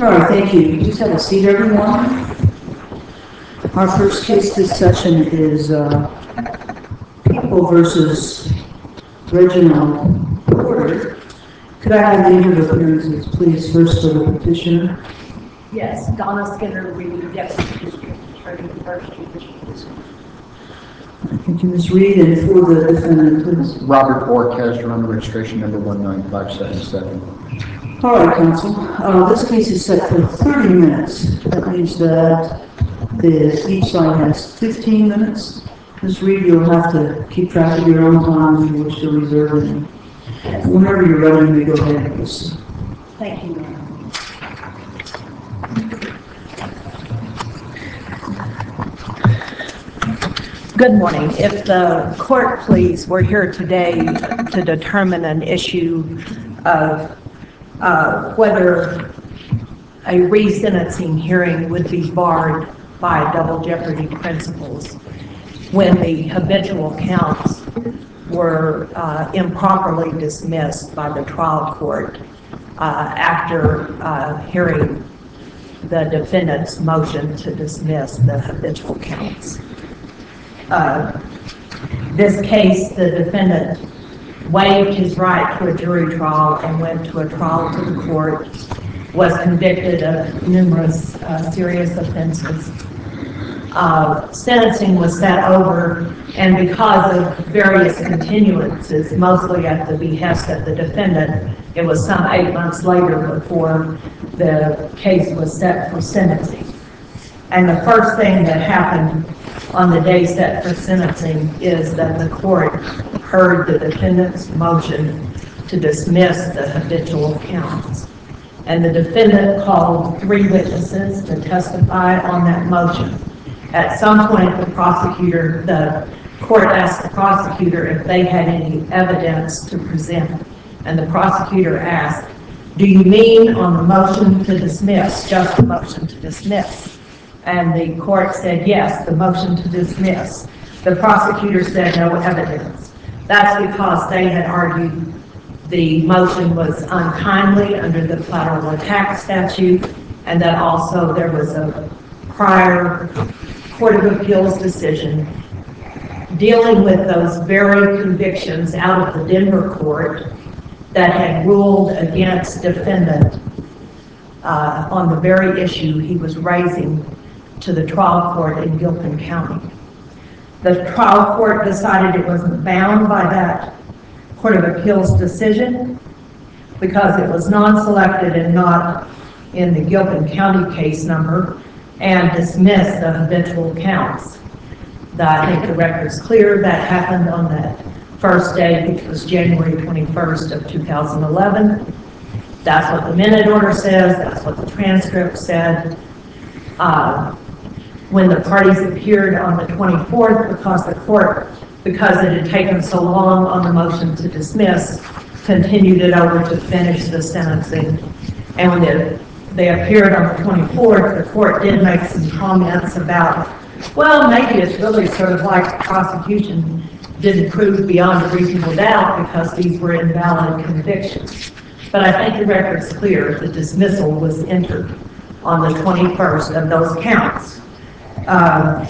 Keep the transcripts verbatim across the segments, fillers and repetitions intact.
All right, thank you. Please have a seat, everyone. Our first case this session is uh, People versus Reginald Porter. Could I have the order of appearances, please, first for the petitioner? Yes, Donna Skinner, Reed, Deputy District Attorney, First Judicial. Thank you, Miz Reed, and for the defendant, please. Robert Orr, casualty under registration number one nine five seven seven. All right, counsel. Uh, this case is set for thirty minutes. That means that the, each side has fifteen minutes. Miz Reed, you'll have to keep track of your own time if you wish to reserve it. Whenever you're ready, you may go ahead, please. Thank you, ma'am. Good morning. If the court, please, we're here today to determine an issue of uh, whether a resentencing hearing would be barred by double jeopardy principles when the habitual counts were uh, improperly dismissed by the trial court uh, after uh, hearing the defendant's motion to dismiss the habitual counts. Uh, this case, the defendant waived his right to a jury trial and went to a trial to the court, was convicted of numerous uh, serious offenses. Uh, sentencing was set over, and because of various continuances, mostly at the behest of the defendant, it was some eight months later before the case was set for sentencing. And the first thing that happened on the day set for sentencing is that the court heard the defendant's motion to dismiss the habitual counts. And the defendant called three witnesses to testify on that motion. At some point, the prosecutor, the court asked the prosecutor if they had any evidence to present. And the prosecutor asked, "Do you mean on the motion to dismiss, just the motion to dismiss?" And the court said, "Yes, the motion to dismiss." The prosecutor said no evidence. That's because they had argued the motion was untimely under the collateral attack statute, and that also there was a prior Court of Appeals decision dealing with those very convictions out of the Denver court that had ruled against defendant uh, on the very issue he was raising to the trial court in Gilpin County. The trial court decided it wasn't bound by that Court of Appeals decision because it was non-selected and not in the Gilpin County case number, and dismissed the habitual counts. I think the record's clear that happened on that first day, which was January twenty-first of two thousand eleven. That's what the minute order says, that's what the transcript said. Uh, when the parties appeared on the twenty-fourth, because the court, because it had taken so long on the motion to dismiss, continued it over to finish the sentencing. And when they, they appeared on the twenty-fourth, the court did make some comments about, well, maybe it's really sort of like the prosecution didn't prove beyond a reasonable doubt because these were invalid convictions. But I think the record's clear, the dismissal was entered on the twenty-first of those counts. Uh,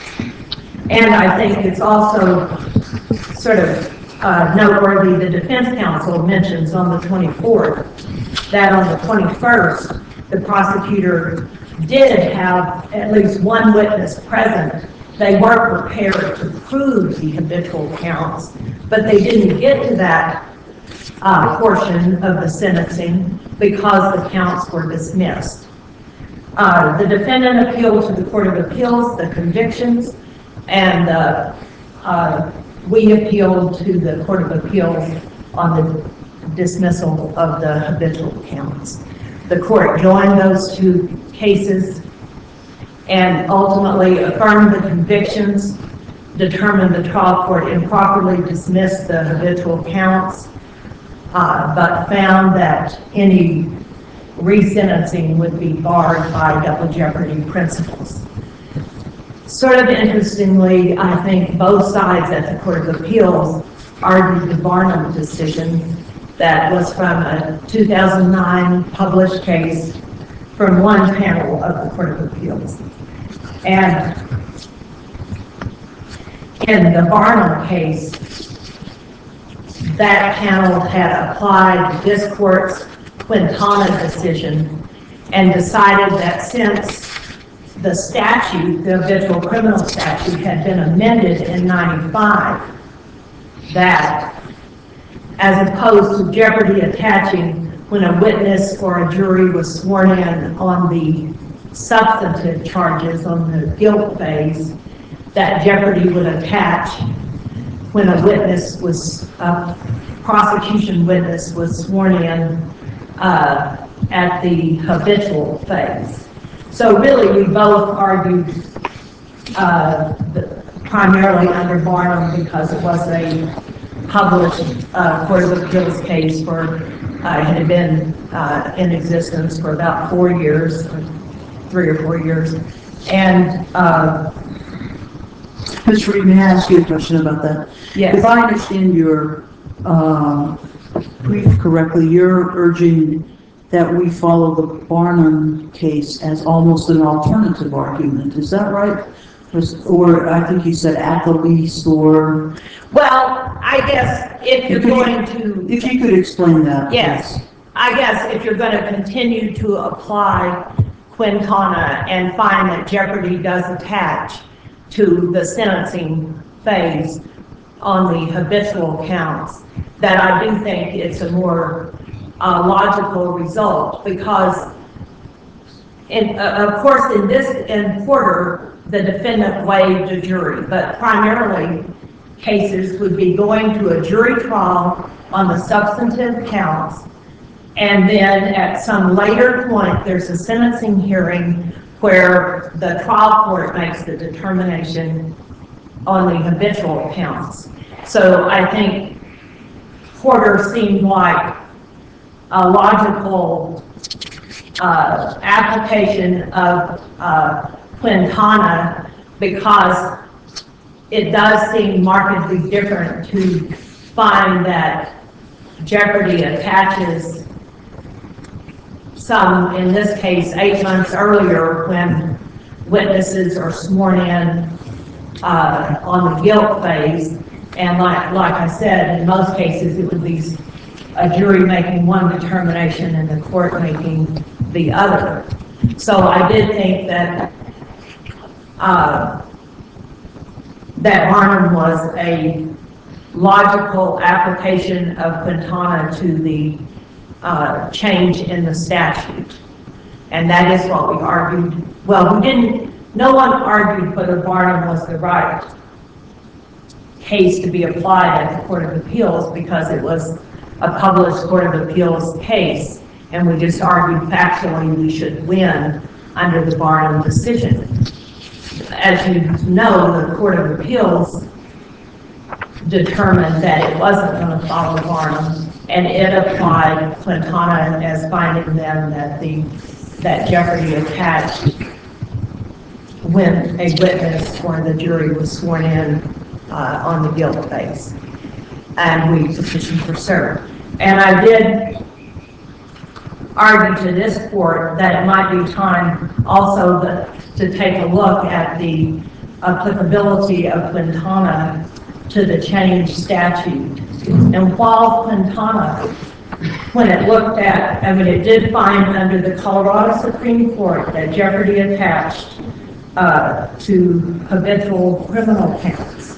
and I think it's also sort of uh, noteworthy, the defense counsel mentions on the twenty-fourth that on the twenty-first, the prosecutor did have at least one witness present. They weren't prepared to prove the habitual counts, but they didn't get to that uh, portion of the sentencing because the counts were dismissed. Uh, the defendant appealed to the Court of Appeals the convictions, and uh, uh, we appealed to the Court of Appeals on the dismissal of the habitual counts. The court joined those two cases and ultimately affirmed the convictions, determined the trial court improperly dismissed the habitual counts, uh, but found that any resentencing would be barred by double jeopardy principles. Sort of interestingly, I think both sides at the Court of Appeals argued the Barnum decision that was from a two thousand nine published case from one panel of the Court of Appeals. And in the Barnum case, that panel had applied this court's Quintana decision and decided that since the statute, the habitual criminal statute, had been amended in ninety-five, that as opposed to jeopardy attaching when a witness or a jury was sworn in on the substantive charges on the guilt phase, that jeopardy would attach when a witness was, a prosecution witness was sworn in uh, at the habitual phase. So really, we both argued uh, the, primarily under Barnum because it was a published uh, Court of Appeals case for, uh, it had been uh, in existence for about four years, or three or four years. And uh, Miz Reed, may I ask you a question about that? Yes. If I understand your um, brief correctly, you're urging that we follow the Barnum case as almost an alternative argument. Is that right? Or I think you said at the least, or... Well, I guess if you're going to... If you could explain that. Yes. Please. I guess if you're going to continue to apply Quintana and find that jeopardy does attach to the sentencing phase on the habitual counts, that I do think it's a more uh, logical result, because in, uh, of course in this, in Porter, the defendant waived a jury, but primarily cases would be going to a jury trial on the substantive counts, and then at some later point there's a sentencing hearing where the trial court makes the determination on the habitual counts. So I think Porter seemed like a logical uh, application of uh, Quintana, because it does seem markedly different to find that jeopardy attaches some, in this case, eight months earlier when witnesses are sworn in uh, on the guilt phase. And like, like I said, in most cases it would be a jury making one determination and the court making the other. So I did think that uh, that Barnum was a logical application of Quintana to the uh, change in the statute. And that is what we argued. Well, we didn't, no one argued whether Barnum was the right case to be applied at the Court of Appeals, because it was a published Court of Appeals case, and we just argued factually we should win under the Barnum decision. As you know, the Court of Appeals determined that it wasn't going to follow Barnum, and it applied Quintana as finding them that the that jeopardy attached when a witness or the jury was sworn in uh, on the guilt phase, and we petitioned for cert. And I did argue to this court that it might be time also the, to take a look at the applicability of Quintana to the changed statute. And while Quintana, when it looked at, I mean, it did find under the Colorado Supreme Court that jeopardy attached uh, to habitual criminal counts.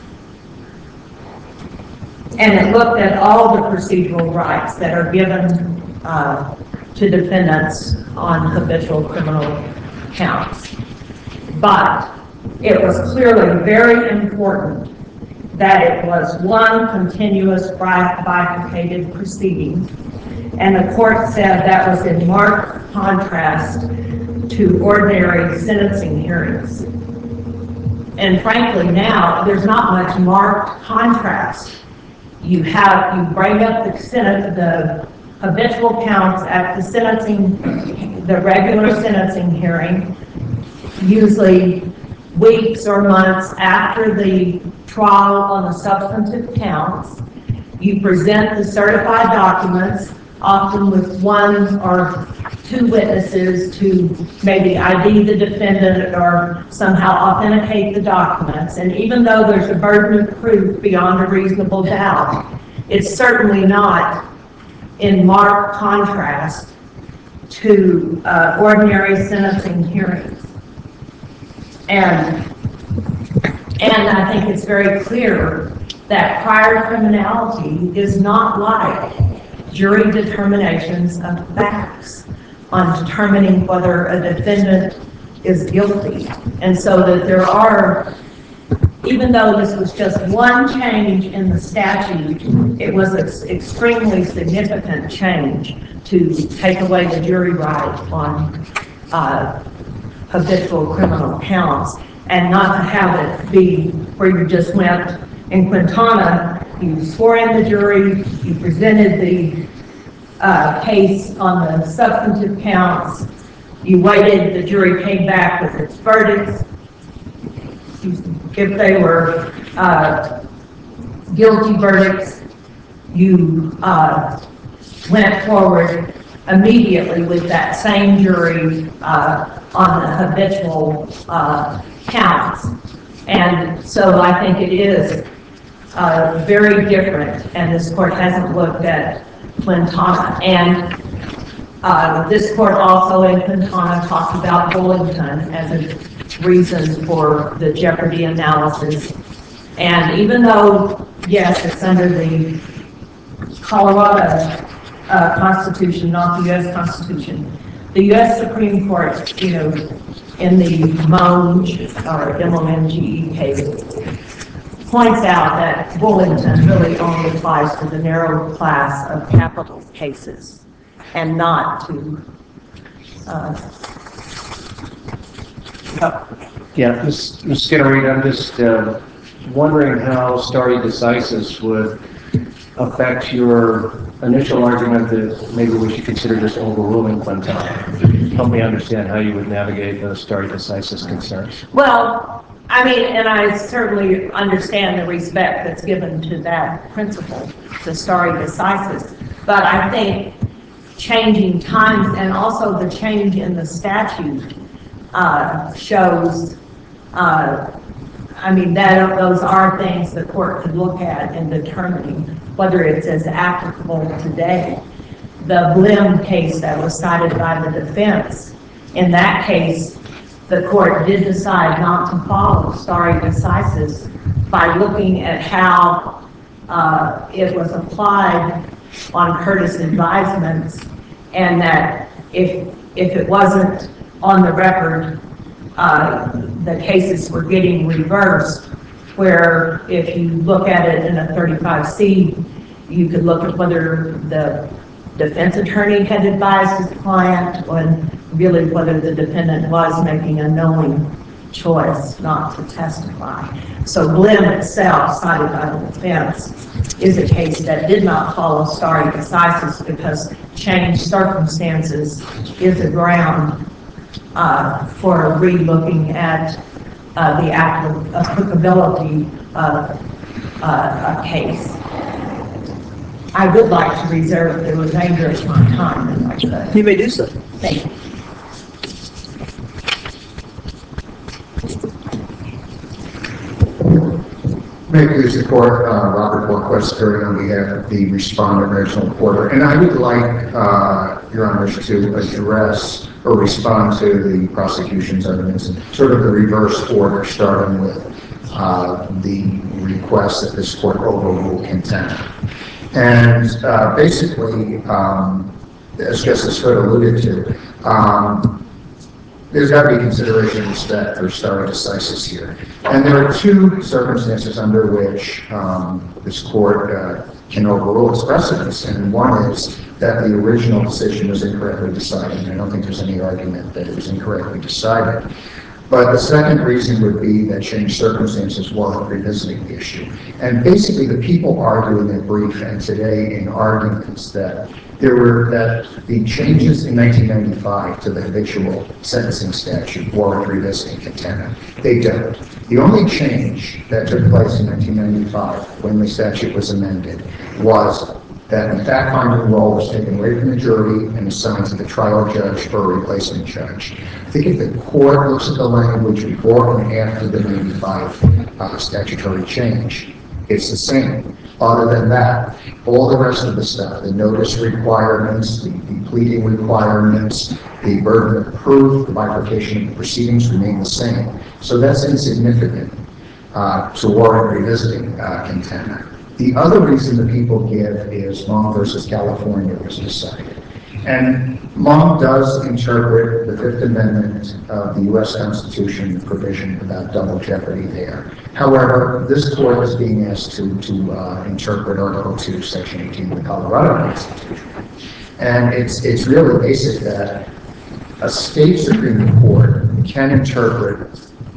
And it looked at all the procedural rights that are given uh, to defendants on habitual criminal counts. But it was clearly very important that it was one continuous bifurcated proceeding. And the court said that was in marked contrast to ordinary sentencing hearings. And frankly now, there's not much marked contrast. You have, you bring up the Senate, the habitual counts at the sentencing, the regular sentencing hearing, usually weeks or months after the trial on the substantive counts. You present the certified documents, often with one or two witnesses to maybe I D the defendant or somehow authenticate the documents. And even though there's a burden of proof beyond a reasonable doubt, it's certainly not in marked contrast to uh, ordinary sentencing hearings. And, and I think it's very clear that prior criminality is not like jury determinations of facts on determining whether a defendant is guilty. And so that there are, even though this was just one change in the statute, it was an extremely significant change to take away the jury right on uh, habitual criminal counts and not to have it be where you just went in Quintana, you swore in the jury, you presented the uh, case on the substantive counts, you waited, the jury came back with its verdicts. If they were uh, guilty verdicts, you uh, went forward immediately with that same jury uh, on the habitual uh, counts. And so I think it is uh, very different, and this court hasn't looked at Quintana. And uh, this court also in Quintana talked about Bullington as a reason for the jeopardy analysis. And even though, yes, it's under the Colorado uh, Constitution, not the U S Constitution, the U S Supreme Court, you know, in the Monge or M O N G E case, points out that Bullington really only applies to the narrow class of capital cases and not to uh, Yeah, Miz Miz Skinner, I'm just uh, wondering how stare decisis would affect your initial argument that maybe we should consider just overruling Quintana. Help me understand how you would navigate those stare decisis concerns. Well, I mean, and I certainly understand the respect that's given to that principle, the stare decisis, but I think changing times and also the change in the statute uh, shows, uh, I mean, that those are things the court could look at in determining whether it's as applicable today. The Blim case that was cited by the defense, in that case, the court did decide not to follow stare decisis by looking at how uh, it was applied on Curtis advisements, and that if if it wasn't on the record, uh, the cases were getting reversed, where if you look at it in a thirty-five C, you could look at whether the defense attorney had advised his client and really whether the defendant was making a knowing choice not to testify. So Blim itself, cited by the defense, is a case that did not follow stare decisis because changed circumstances is a ground uh, for re-looking at uh, the applicability of uh, a case. I would like to reserve the remainder of my time. If I could. You may do so. Thank you. May it please the court, uh, Robert Borquist, on behalf of the respondent, Reginald Porter. And I would like, uh, Your Honors, to address or respond to the prosecution's arguments in sort of the reverse order, starting with uh, the request that this court overrule Quintana. And uh, basically, um, as Justice Hood alluded to, um, there's got to be consideration and respect for stare decisis here. And there are two circumstances under which um, this court uh, can overrule its precedents. And one is that the original decision was incorrectly decided. And I don't think there's any argument that it was incorrectly decided. But the second reason would be that changed circumstances warrant revisiting the issue. And basically, the people argue in their brief and today in arguments that there were that the changes in nineteen ninety-five to the habitual sentencing statute warrant revisiting Quintana. They don't. The only change that took place in nineteen ninety-five when the statute was amended was that the fact-finding role was taken away from the jury and assigned to the trial judge or a replacement judge. I think if the court looks at the language before and after the ninety-five uh, statutory change, it's the same. Other than that, all the rest of the stuff, the notice requirements, the, the pleading requirements, the burden of proof, the bifurcation of the proceedings remain the same. So that's insignificant uh, to warrant revisiting uh, Quintana. The other reason that people give is Long versus California was decided. And Long does interpret the Fifth Amendment of the U S Constitution provision about double jeopardy there. However, this court is being asked to, to uh, interpret Article two, Section eighteen of the Colorado Constitution. And it's, it's really basic that a state Supreme Court can interpret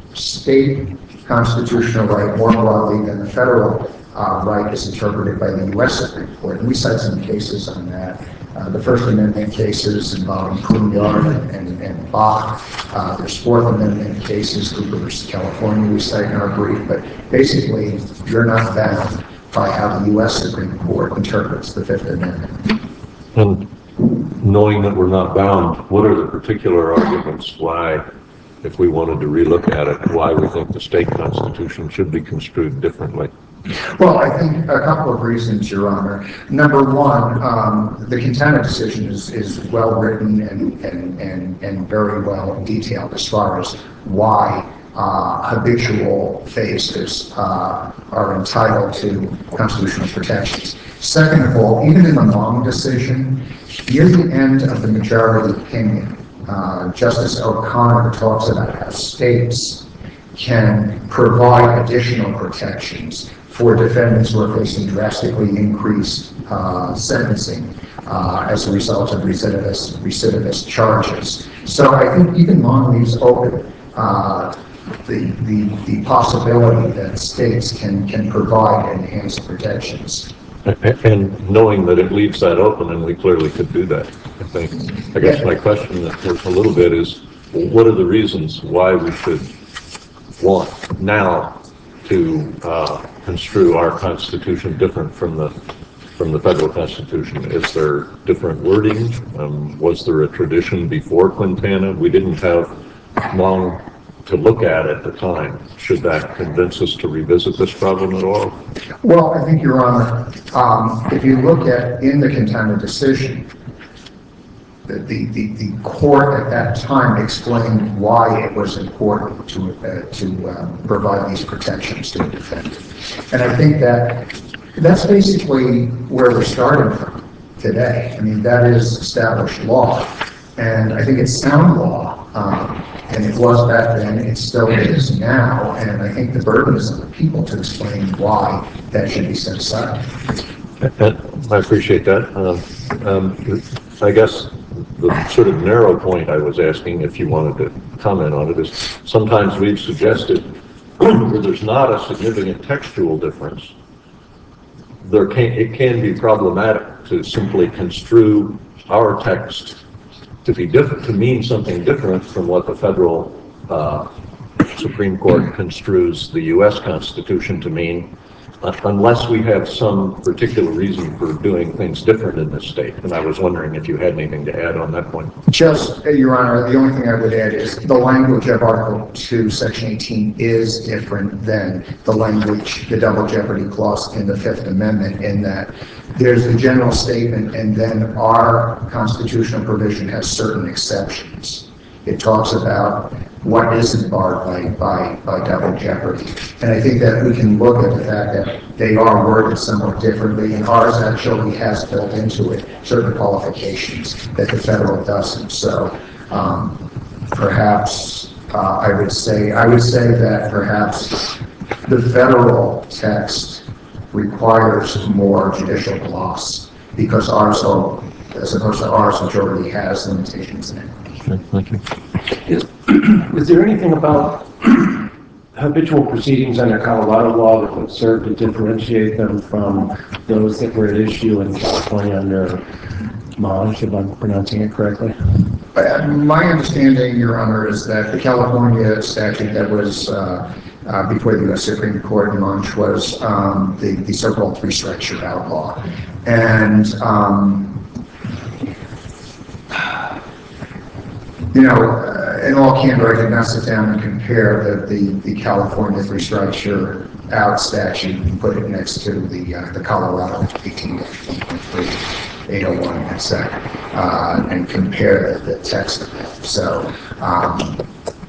state constitutional right more broadly than the federal uh, right is interpreted by the U S Supreme Court. And we cite some cases on that. Uh, the First Amendment cases involving Couillard and, and, and Bach. Uh, there's Fourth Amendment cases, Cooper versus California, we cite in our brief. But basically, you're not bound by how the U S Supreme Court interprets the Fifth Amendment. And knowing that we're not bound, what are the particular arguments why, if we wanted to relook at it, why we think the state constitution should be construed differently? Well, I think a couple of reasons, Your Honor. Number one, um, the Quintana decision is, is well written and, and, and, and very well detailed as far as why uh, habitual faces uh, are entitled to constitutional protections. Second of all, even in the Long decision, near the end of the majority opinion, uh, Justice O'Connor talks about how states can provide additional protections for defendants who are facing drastically increased uh, sentencing uh, as a result of recidivist, recidivist charges. So I think even Long leaves open uh, the, the, the possibility that states can, can provide enhanced protections. And knowing that it leaves that open, and we clearly could do that, I think. I guess my question a little bit is, what are the reasons why we should want now to uh, construe our Constitution different from the from the federal Constitution? Is there different wording? Um, was there a tradition before Quintana? We didn't have long to look at at the time. Should that convince us to revisit this problem at all? Well, I think, Your Honor, um, if you look at in the Quintana decision, The, the, the court at that time explained why it was important to, uh, to uh, provide these protections to a defendant. And I think that that's basically where we're starting from today. I mean, that is established law. And I think it's sound law. Um, and it was back then, it still is now. And I think the burden is on the people to explain why that should be set aside. I appreciate that. Um, um, I guess the sort of narrow point I was asking, if you wanted to comment on it, is sometimes we've suggested where there's not a significant textual difference, there can, it can be problematic to simply construe our text to be different, to mean something different from what the federal uh, Supreme Court construes the U S Constitution to mean, uh, unless we have some particular reason for doing things different in this state. And I was wondering if you had anything to add on that point. Just, uh, Your Honor, the only thing I would add is the language of Article two, Section eighteen is different than the language, the double jeopardy clause in the Fifth Amendment, in that there's the general statement and then our constitutional provision has certain exceptions. It talks about what isn't barred by, by, by double jeopardy. And I think that we can look at the fact that they are worded somewhat differently, and ours actually has built into it certain qualifications that the federal doesn't. So um, perhaps uh, I would say, I would say that perhaps the federal text requires more judicial gloss because ours, as opposed to ours, which already has limitations in it. Thank you. Is, is there anything about habitual proceedings under Colorado law that would serve to differentiate them from those that were at issue in California under Monge, if I'm pronouncing it correctly? Uh, my understanding, Your Honor, is that the California statute that was uh, uh, before the U S Supreme Court in Monge was um, the, the so-called three-strike shootout law. And, um, you know, uh, in all candor, I did not sit down and compare the, the, the California three strikes you're out statute and put it next to the, uh, the Colorado eighteen point three, eight oh one, et cetera, uh, and compare the, the text of it. So, um,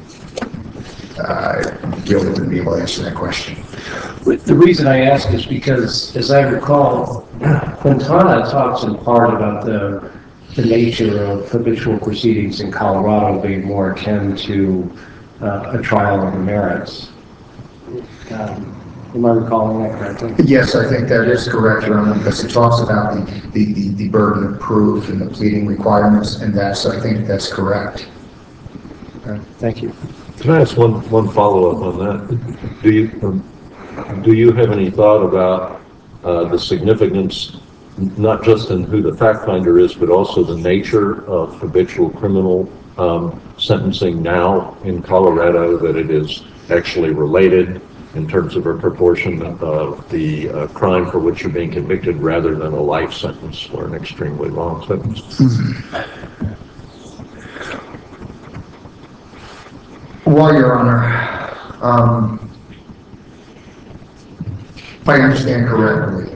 uh, Gil wouldn't be able to answer that question. The reason I ask is because, as I recall, Quintana talks in part about the, the nature of habitual proceedings in Colorado being more akin to uh, a trial on the merits. Um, am I recalling that correctly? Yes, I think that is correct, Your Honor, because it talks about the, the, the, the burden of proof and the pleading requirements, and that's, I think that's correct. Uh, thank you. Can I ask one, one follow-up on that? Do you, um, do you have any thought about uh, the significance, not just in who the fact finder is, but also the nature of habitual criminal um, sentencing now in Colorado, that it is actually related in terms of a proportion of the uh, crime for which you're being convicted rather than a life sentence or an extremely long sentence? Mm-hmm. Well, Your Honor, um, if I understand correctly,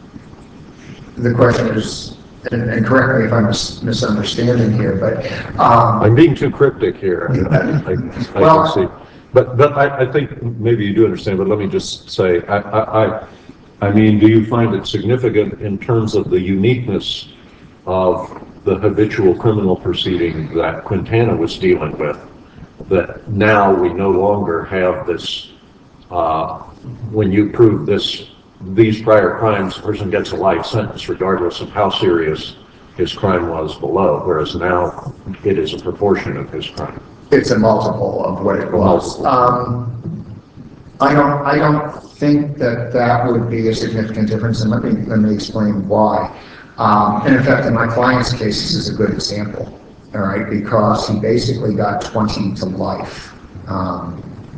the question is, and, and correct me if I'm mis misunderstanding here, but um, I'm being too cryptic here. I, I, I well, can see, but but I, I think maybe you do understand. But let me just say, I, I I I mean, do you find it significant in terms of the uniqueness of the habitual criminal proceeding that Quintana was dealing with, that now we no longer have this, uh, when you prove this, these prior crimes, the person gets a life sentence regardless of how serious his crime was below, whereas now it is a proportion of his crime. It's a multiple of what it was. Um, I don't, I don't think that that would be a significant difference, and let me, let me explain why. Um, and in fact, in my client's case, this is a good example. All right, because he basically got twenty to life um,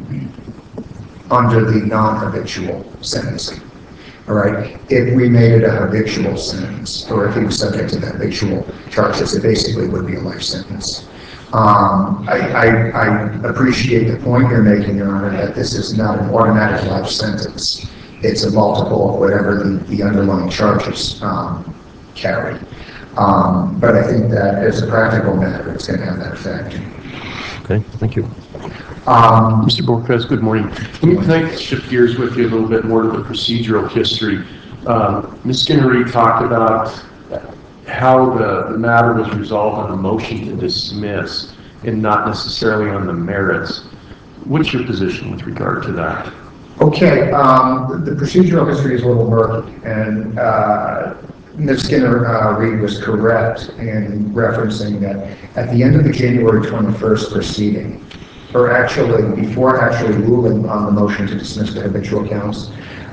under the non-habitual sentencing. All right, if we made it a habitual sentence, or if he was subject to the habitual charges, it basically would be a life sentence. Um, I, I, I appreciate the point you're making, Your Honor, that this is not an automatic life sentence. It's a multiple of whatever the, the underlying charges um, carry. Um, but I think that as a practical matter, it's going to have that effect. Okay, thank you. Um, Mister Borges, good morning. Can I shift gears with you a little bit more to the procedural history? Um, Miz Skinnery talked about how the, the matter was resolved on a motion to dismiss and not necessarily on the merits. What's your position with regard to that? Okay, um, the procedural history is a little murky, and uh, Miz Skinner uh, Reed was correct in referencing that at the end of the January twenty-first proceeding, or actually before actually ruling on the motion to dismiss the habitual counts,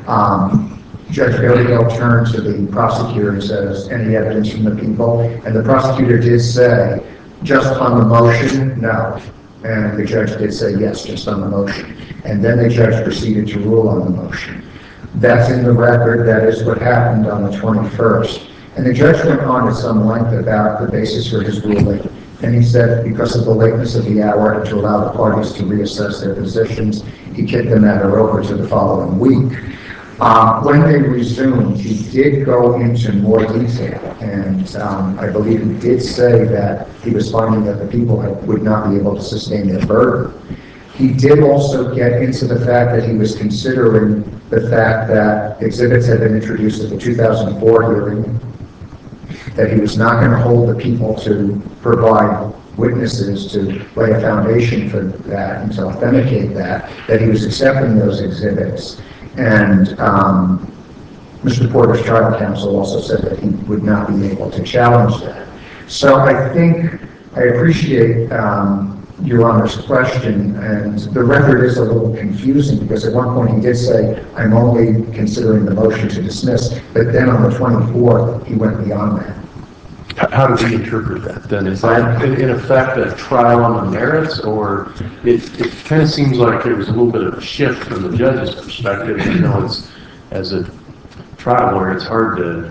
um, Judge Berryhill turned to the prosecutor and says, any evidence from the people? And the prosecutor did say, just on the motion, no. And the judge did say yes, just on the motion. And then the judge proceeded to rule on the motion. That's in the record. That is what happened on the twenty-first. And the judge went on at some length about the basis for his ruling. And he said, because of the lateness of the hour and to allow the parties to reassess their positions, he kicked the matter over to the following week. Uh, when they resumed, he did go into more detail, and um, I believe he did say that he was finding that the people had, would not be able to sustain their burden. He did also get into the fact that he was considering the fact that exhibits had been introduced at the two thousand four hearing, that he was not going to hold the people to provide witnesses to lay a foundation for that and to authenticate that, that he was accepting those exhibits. And um, Mister Porter's trial counsel also said that he would not be able to challenge that. So I think, I appreciate um, Your Honor's question, and the record is a little confusing because at one point he did say, I'm only considering the motion to dismiss, but then on the twenty-fourth, he went beyond that. How do we interpret that then? Is that in effect a trial on the merits, or it, it kind of seems like there was a little bit of a shift from the judge's perspective? You know, it's, as a trial lawyer, it's hard to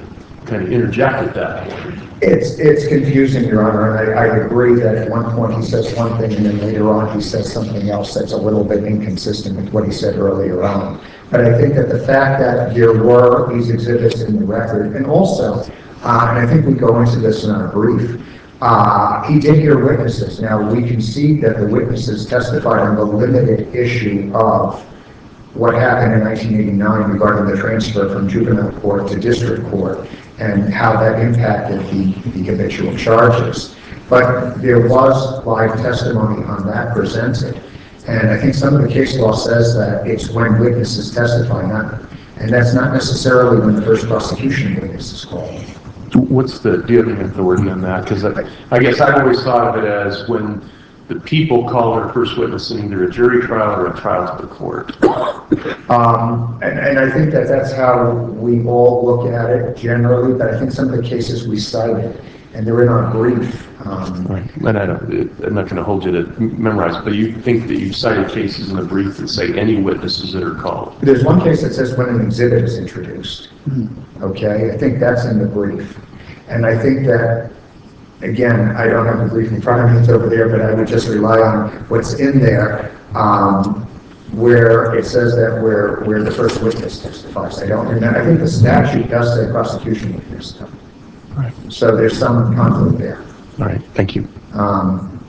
kind of interject at that point. It's, it's confusing, Your Honor, and I, I agree that at one point he says one thing and then later on he says something else that's a little bit inconsistent with what he said earlier on. But I think that the fact that there were these exhibits in the record, and also, uh, and I think we go into this in our brief, uh, he did hear witnesses. Now, we can see that the witnesses testified on the limited issue of what happened in nineteen eighty-nine regarding the transfer from juvenile court to district court and how that impacted the, the habitual charges. But there was live testimony on that presented. And I think some of the case law says that it's when witnesses testify, not, and that's not necessarily when the first prosecution witness is called. What's the, do you have any authority on that? Because I, I guess I've always thought of it as when the people call their first witness in either a jury trial or a trial to the court. Um, and, and I think that that's how we all look at it generally, but I think some of the cases we cited, and they're in our brief. Um, Right. And I don't, I'm not going to hold you to memorize, but you think that you've cited cases in the brief that say any witnesses that are called. There's one case that says when an exhibit is introduced. Okay, I think that's in the brief. And I think that, again, I don't have the brief in front of me, it's over there, but I would just rely on what's in there, um, where it says that where, where the first witness testifies. I don't remember, I think the statute does say prosecution witness. Right. So there's some conflict there. All right, thank you. Um,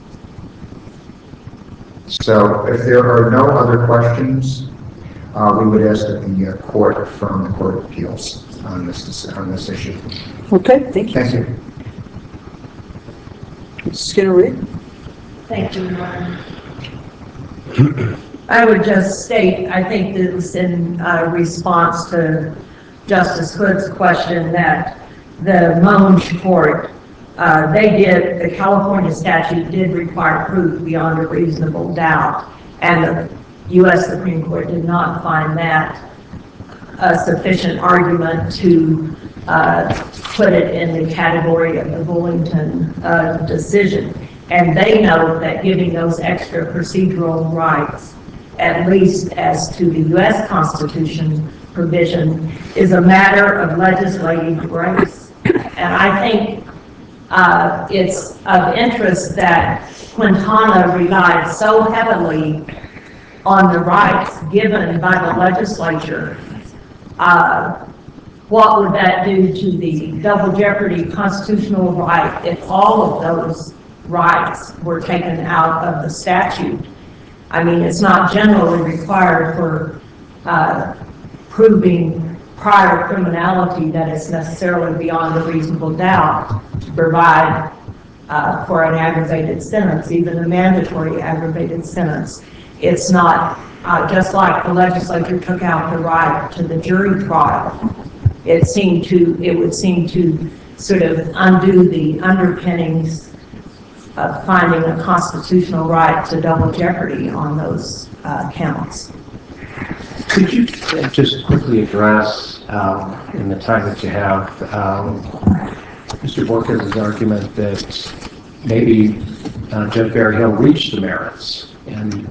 so if there are no other questions, uh, we would ask that the uh, court affirm the Court of Appeals on this, on this issue. Okay, thank you. Thank you. Skinner Reed? Thank you, Your Honor. I would just state, I think this is in uh, response to Justice Hood's question that the Monge Court, uh, they did, the California statute did require proof beyond a reasonable doubt, and the U S Supreme Court did not find that a sufficient argument to uh, put it in the category of the Bullington uh, decision. And they know that giving those extra procedural rights, at least as to the U S Constitution provision, is a matter of legislative grace. And I think uh, it's of interest that Quintana relied so heavily on the rights given by the legislature. Uh, what would that do to the double jeopardy constitutional right if all of those rights were taken out of the statute? I mean, it's not generally required for uh, proving prior criminality that it's necessarily beyond a reasonable doubt to provide uh, for an aggravated sentence, even a mandatory aggravated sentence. It's not uh, just like the legislature took out the right to the jury trial. It seemed to, it would seem to sort of undo the underpinnings of finding a constitutional right to double jeopardy on those uh, counts. Could you just quickly address, um, in the time that you have, um, Mister Borges' argument that maybe uh, Judge Berryhill reached the merits and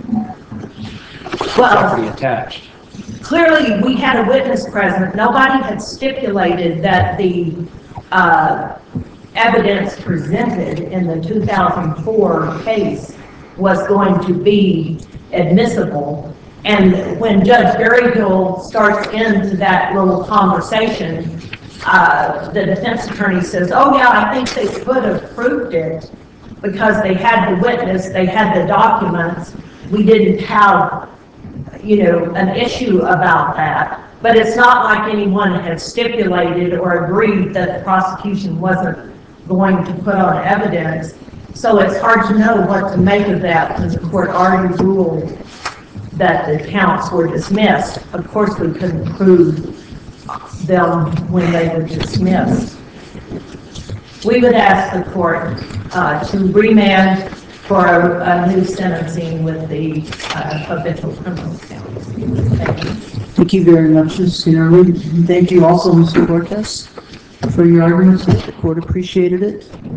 property attached? Clearly, we had a witness present. Nobody had stipulated that the uh, evidence presented in the two thousand four case was going to be admissible. And when Judge Berryhill starts into that little conversation, uh, the defense attorney says, oh yeah, I think they could have proved it because they had the witness, they had the documents. We didn't have, you know, an issue about that. But it's not like anyone had stipulated or agreed that the prosecution wasn't going to put on evidence. So it's hard to know what to make of that because the court already ruled that the counts were dismissed. Of course, we couldn't prove them when they were dismissed. We would ask the court uh, to remand for a, a new sentencing with the uh, habitual criminal counts. Thank you. Thank you very much, Miz Skinner Reed. Thank you also, Mister Cortez, for your arguments. The court appreciated it.